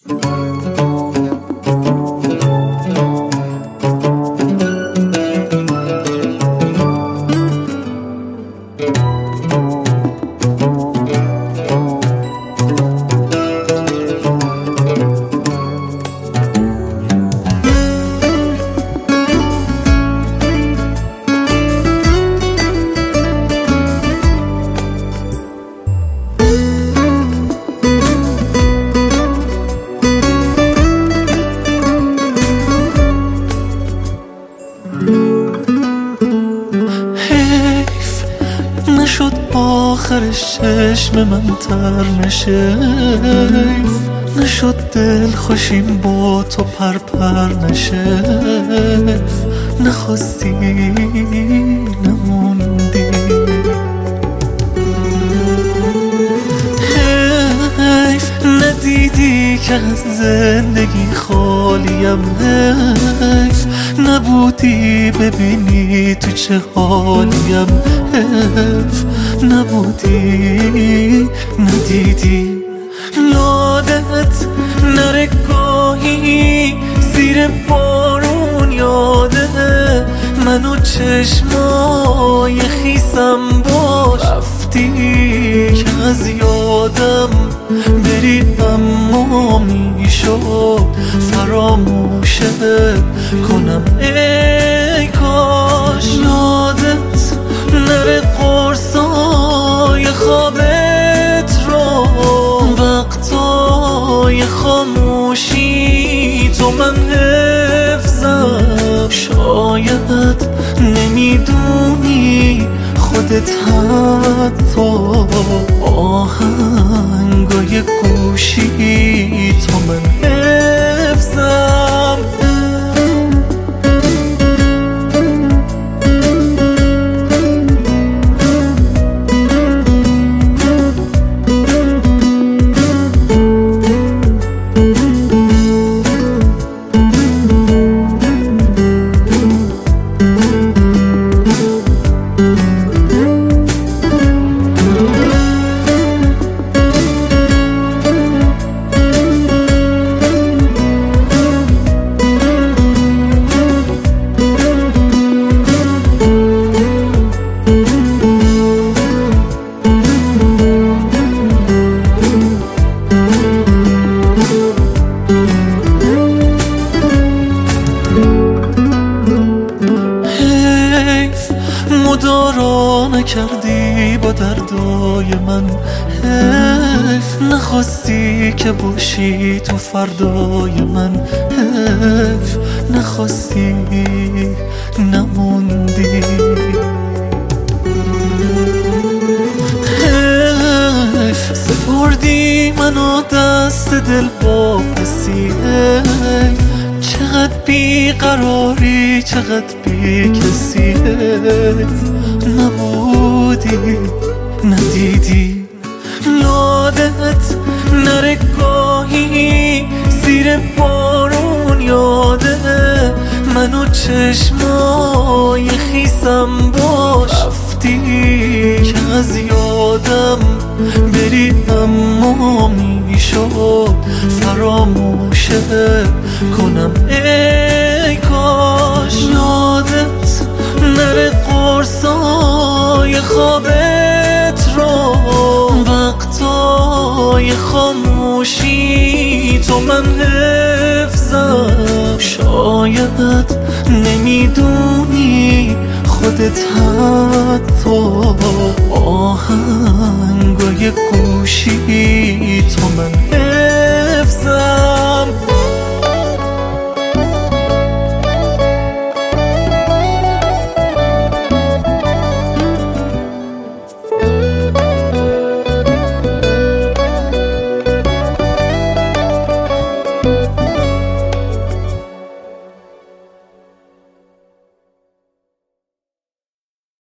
نشد آخرش چشم من تر نشیف، نشد دل خوشیم با تو پر نشیف، نخواستی نموندی. حیف ندیدی که از زندگی خالیم، حیف نبودی ببینی تو چه حالیم، حیف نبودی ندیدی. یادت نره گاهی زیر بارون، یاده منو چشمای خیسم باش، رفتی که از یادم بری اما میشد فراموشت کنم ای کاش. یادت نره قرصای خوابت رو، وقتای خاموشی تو من حفظم. شاید نمیدونی خودت حتی آهنگای گوشی تو من حفظم. مدارا نکردی با دردای من، حیف نخواستی که باشی تو فردای من، حیف نخواستی نموندی. حیف سپردی منو دست دل با پسی، حیف چقدر بیقراری چقدر بی کسی، نبودی ندیدی. یادت نره گاهی زیر بارون، یاده منو چشمای خیسم باش، رفتی که از یادم بری اما میشد فراموشت کنم ای کاش. یادت نره قرصای خوابت رو، وقتای خاموشی تو من حفظم. شاید نمیدونی خودت حتی آهنگای گوشی تو من حفظم.